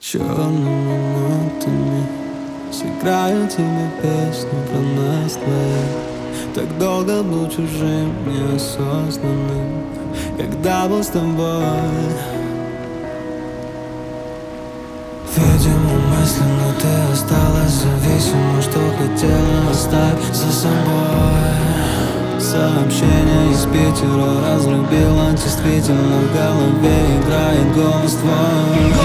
Черными нотами сыграю тебе песню про нас двоих. Так долго был чужим, неосознанным, когда был с тобой. Видимо, мысленно ты осталась зависима, что хотела оставить за собой. Сообщение из Питера разлюбила, действительно в голове играет голос твой.